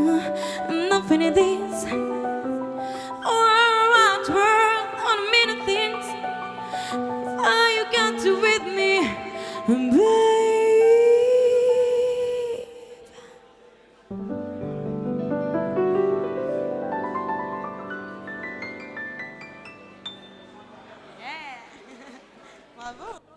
Nothing in this world, on many things. All you got to with me, babe. Yeah. Bravo.